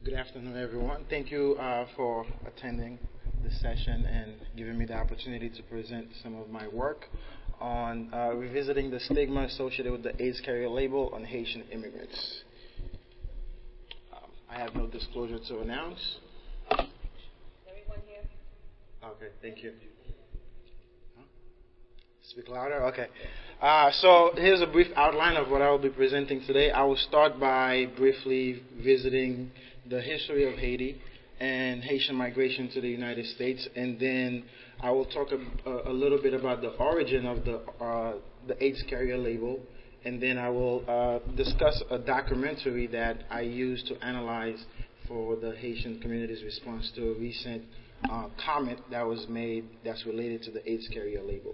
Good afternoon, everyone. Thank you for attending this session and giving me the opportunity to present some of my work on revisiting the stigma associated with the AIDS carrier label on Haitian immigrants. I have no disclosure to announce. Everyone here? Okay, thank you. Speak louder? Okay. So here's a brief outline of what I will be presenting today. I will start by briefly visiting the history of Haiti and Haitian migration to the United States, and then I will talk a little bit about the origin of the AIDS carrier label, and then I will discuss a documentary that I used to analyze for the Haitian community's response to a recent comment that was made that's related to the AIDS carrier label.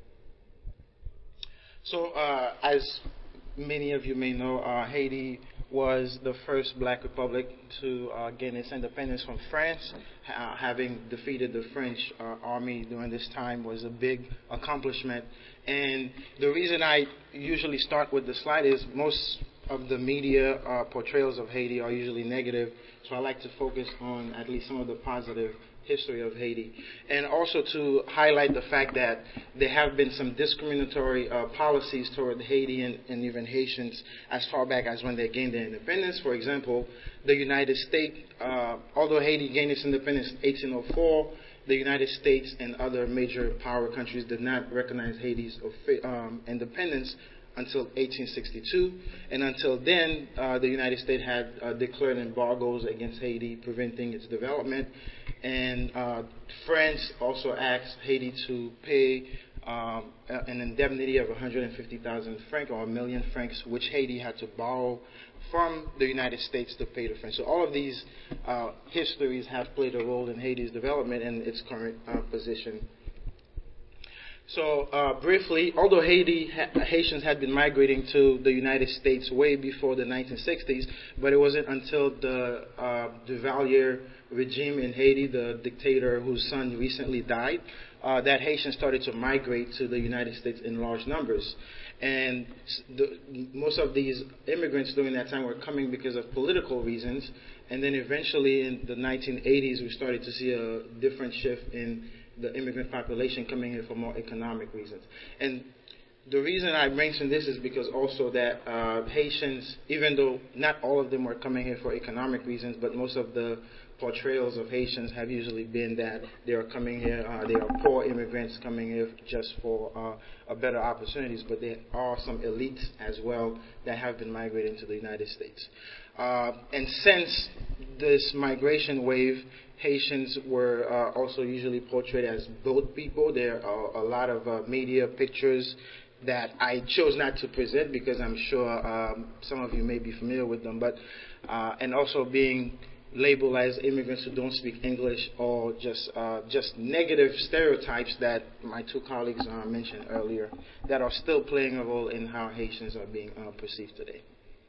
So, as many of you may know, Haiti was the first black republic to gain its independence from France. Having defeated the French army during this time was a big accomplishment. And the reason I usually start with the slide is most of the media portrayals of Haiti are usually negative, so I like to focus on at least some of the positive history of Haiti, and also to highlight the fact that there have been some discriminatory policies toward Haiti and even Haitians as far back as when they gained their independence. For example, the United States, although Haiti gained its independence in 1804, the United States and other major power countries did not recognize Haiti's independence until 1862, and until then, the United States had declared embargoes against Haiti, preventing its development. And France also asked Haiti to pay an indemnity of 150,000 francs or a million francs, which Haiti had to borrow from the United States to pay the French. So all of these histories have played a role in Haiti's development and its current position. So briefly, although Haitians had been migrating to the United States way before the 1960s, but it wasn't until the Duvalier regime in Haiti, the dictator whose son recently died, that Haitians started to migrate to the United States in large numbers. And most of these immigrants during that time were coming because of political reasons. And then eventually in the 1980s, we started to see a different shift in the immigrant population coming here for more economic reasons. And the reason I mention this is because also that Haitians, even though not all of them were coming here for economic reasons, but most of the portrayals of Haitians have usually been that they are coming here, they are poor immigrants coming here just for better opportunities, but there are some elites as well that have been migrating to the United States. And since this migration wave, Haitians were also usually portrayed as boat people. There are a lot of media pictures that I chose not to present because I'm sure some of you may be familiar with them, but and also being labeled as immigrants who don't speak English, or just negative stereotypes that my two colleagues mentioned earlier that are still playing a role in how Haitians are being perceived today.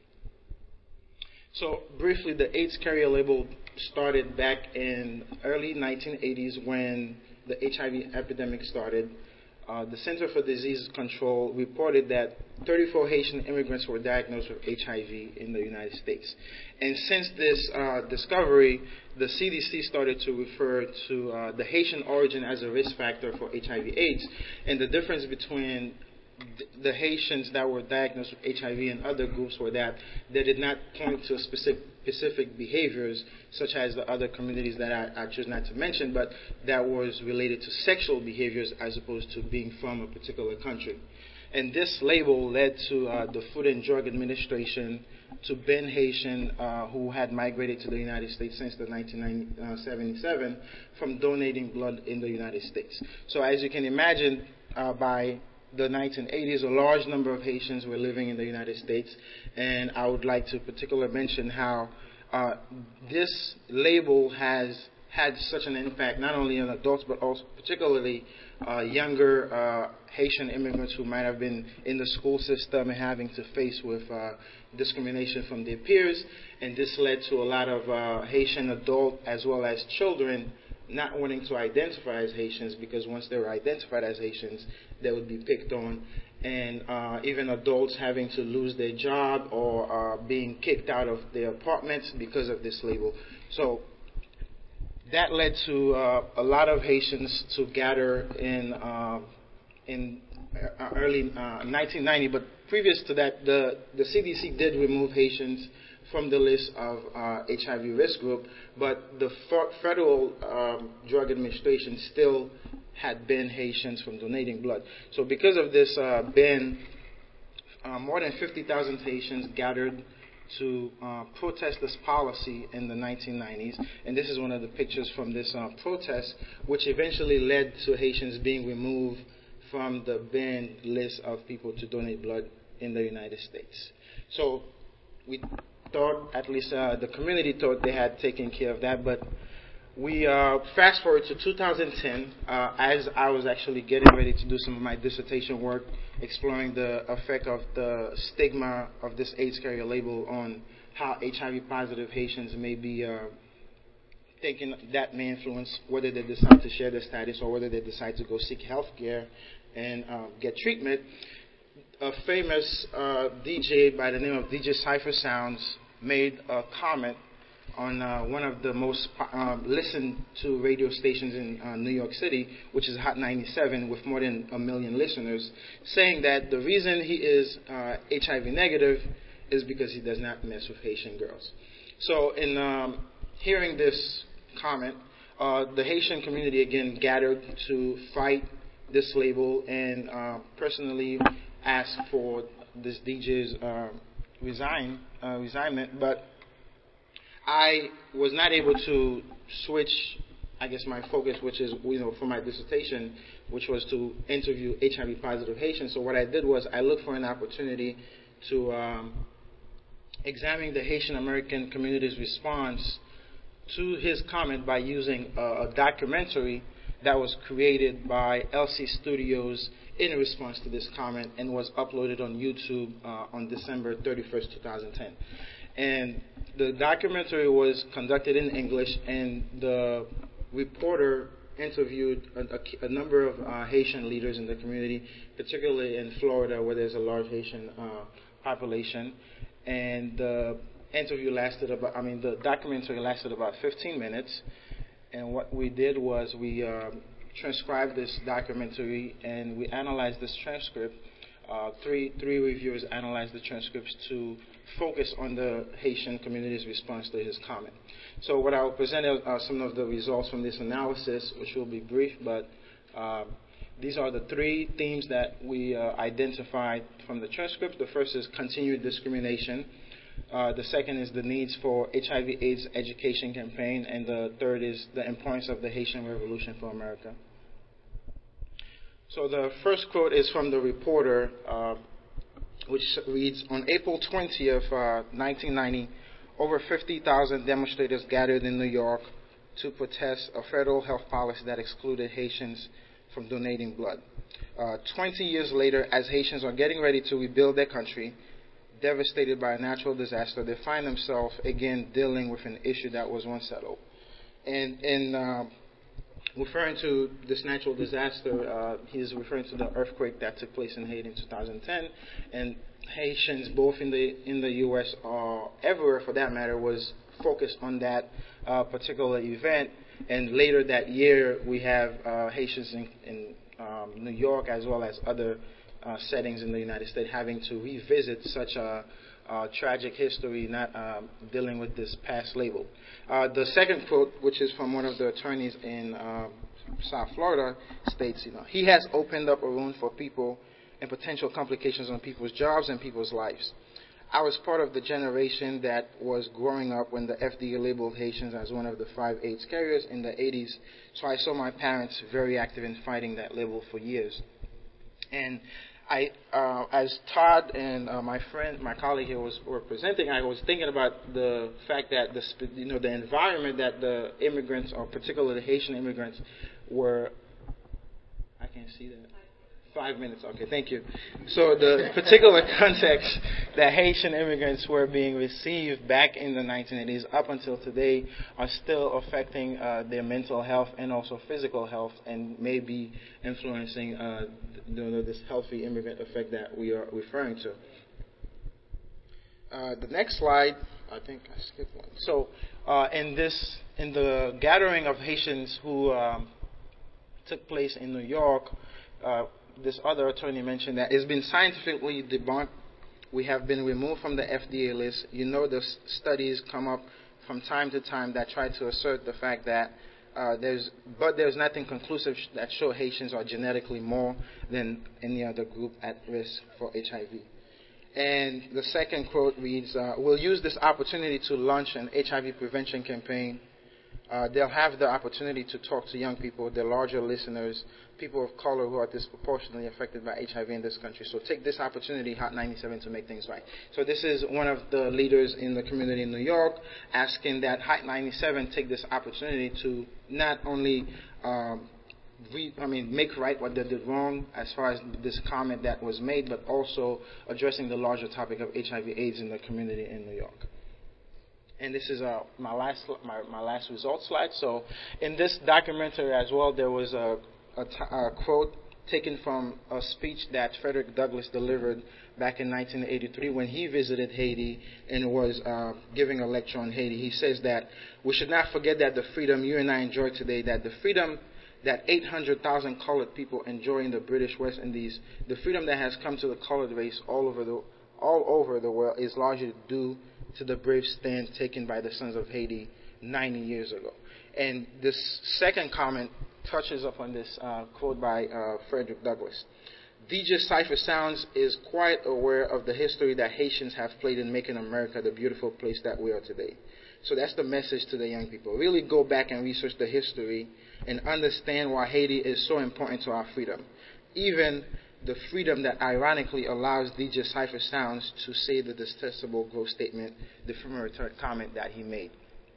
So briefly, the AIDS carrier label started back in early 1980s when the HIV epidemic started. The Center for Disease Control reported that 34 Haitian immigrants were diagnosed with HIV in the United States. And since this discovery, the CDC started to refer to the Haitian origin as a risk factor for HIV/AIDS. And the difference between the Haitians that were diagnosed with HIV and other groups were that they did not point to specific behaviors, such as the other communities that I chose not to mention, but that was related to sexual behaviors as opposed to being from a particular country. And this label led to the Food and Drug Administration to ban Haitian who had migrated to the United States since the 1977 from donating blood in the United States. So as you can imagine, by the 1980s, a large number of Haitians were living in the United States, and I would like to particularly mention how this label has had such an impact not only on adults but also particularly younger Haitian immigrants who might have been in the school system and having to face with discrimination from their peers, and this led to a lot of Haitian adult as well as children not wanting to identify as Haitians, because once they were identified as Haitians, they would be picked on and even adults having to lose their job or being kicked out of their apartments because of this label. So that led to a lot of Haitians to gather in early 1990. But previous to that, the CDC did remove Haitians from the list of HIV risk group, but the Federal Drug Administration still had banned Haitians from donating blood. So because of this ban, more than 50,000 Haitians gathered to protest this policy in the 1990s. And this is one of the pictures from this protest, which eventually led to Haitians being removed from the banned list of people to donate blood in the United States. So we thought, at least the community thought they had taken care of that, but we fast forward to 2010, as I was actually getting ready to do some of my dissertation work, exploring the effect of the stigma of this AIDS carrier label on how HIV-positive Haitians may be thinking that may influence whether they decide to share their status or whether they decide to go seek health care and get treatment. A famous DJ by the name of DJ Cypher Sounds made a comment on one of the most listened to radio stations in New York City, which is Hot 97, with more than 1 million listeners, saying that the reason he is HIV negative is because he does not mess with Haitian girls. So in hearing this comment, the Haitian community again gathered to fight this label and personally asked for this DJ's resignment, but I was not able to switch, I guess, my focus, which is, for my dissertation, which was to interview HIV-positive Haitians. So what I did was I looked for an opportunity to examine the Haitian American community's response to his comment by using a documentary that was created by LC Studios in response to this comment and was uploaded on YouTube on December 31st, 2010. And the documentary was conducted in English, and the reporter interviewed a number of Haitian leaders in the community, particularly in Florida, where there's a large Haitian population. And the documentary lasted about 15 minutes. And what we did was we transcribed this documentary and we analyzed this transcript. Three reviewers analyzed the transcripts to focus on the Haitian community's response to his comment. So what I will present are some of the results from this analysis, which will be brief, but these are the 3 themes that we identified from the transcript. The first is continued discrimination. The second is the needs for HIV/AIDS education campaign, and the third is the importance of the Haitian Revolution for America. So the first quote is from the reporter, which reads, "On April 20th, 1990, over 50,000 demonstrators gathered in New York to protest a federal health policy that excluded Haitians from donating blood. 20 years later, as Haitians are getting ready to rebuild their country, devastated by a natural disaster, they find themselves again dealing with an issue that was once settled." And referring to this natural disaster, he's referring to the earthquake that took place in Haiti in 2010, and Haitians, both in the U.S. or everywhere for that matter, was focused on that particular event. And later that year, we have Haitians in New York as well as other settings in the United States having to revisit such a tragic history, not dealing with this past label. The second quote, which is from one of the attorneys in South Florida, states, "He has opened up a wound for people and potential complications on people's jobs and people's lives. I was part of the generation that was growing up when the FDA labeled Haitians as one of the 5 AIDS carriers in the 80s, so I saw my parents very active in fighting that label for years." And as Todd and my colleague here were presenting, I was thinking about the fact that the environment that the immigrants, or particularly the Haitian immigrants, were. I can't see that. 5 minutes. Okay, thank you. So the particular context that Haitian immigrants were being received back in the 1980s up until today are still affecting their mental health and also physical health, and may be influencing this healthy immigrant effect that we are referring to. The next slide, I think I skipped one. So, in the gathering of Haitians who took place in New York, this other attorney mentioned that it's been scientifically debunked. We have been removed from the FDA list. The studies come up from time to time that try to assert the fact that there's nothing conclusive that show Haitians are genetically more than any other group at risk for HIV. And the second quote reads, we'll use this opportunity to launch an HIV prevention campaign. They'll have the opportunity to talk to young people, their larger listeners, people of color who are disproportionately affected by HIV in this country. So take this opportunity, Hot 97, to make things right. So this is one of the leaders in the community in New York asking that Hot 97 take this opportunity to not only make right what they did wrong as far as this comment that was made, but also addressing the larger topic of HIV/AIDS in the community in New York. And this is my last result slide. So in this documentary as well, there was a quote taken from a speech that Frederick Douglass delivered back in 1983 when he visited Haiti and was giving a lecture on Haiti. He says that we should not forget that the freedom you and I enjoy today, that the freedom that 800,000 colored people enjoy in the British West Indies, the freedom that has come to the colored race all over the world is largely due to the brave stand taken by the Sons of Haiti 90 years ago. And this second comment touches upon this quote by Frederick Douglass. DJ Cypher Sounds is quite aware of the history that Haitians have played in making America the beautiful place that we are today. So that's the message to the young people. Really go back and research the history and understand why Haiti is so important to our freedom. Even the freedom that ironically allows DJ Cypher Sounds to say the detestable gross statement, defamatory comment that he made.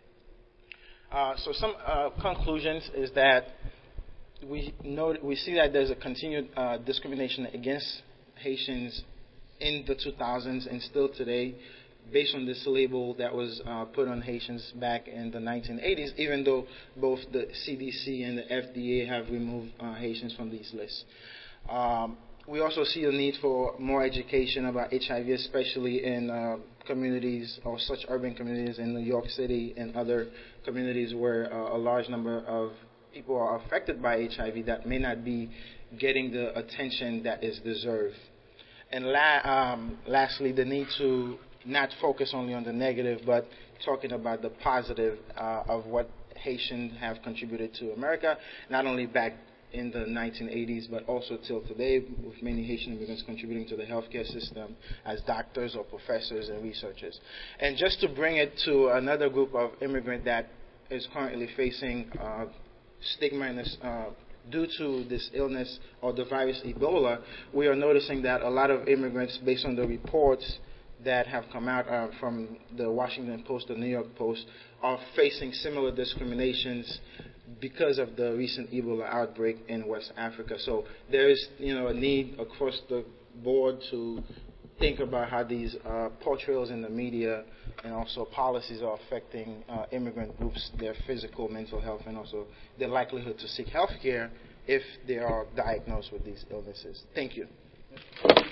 So some conclusions is that we see that there's a continued discrimination against Haitians in the 2000s and still today, based on this label that was put on Haitians back in the 1980s, even though both the CDC and the FDA have removed Haitians from these lists. We also see a need for more education about HIV, especially in communities or such urban communities in New York City and other communities where a large number of people are affected by HIV that may not be getting the attention that is deserved. And lastly, the need to not focus only on the negative, but talking about the positive of what Haitians have contributed to America, not only back in the 1980s, but also till today, with many Haitian immigrants contributing to the healthcare system as doctors or professors and researchers. And just to bring it to another group of immigrants that is currently facing stigma and due to this illness or the virus Ebola, we are noticing that a lot of immigrants, based on the reports that have come out from the Washington Post, the New York Post, are facing similar discriminations because of the recent Ebola outbreak in West Africa. So there is, a need across the board to think about how these portrayals in the media and also policies are affecting immigrant groups, their physical, mental health, and also their likelihood to seek health care if they are diagnosed with these illnesses. Thank you.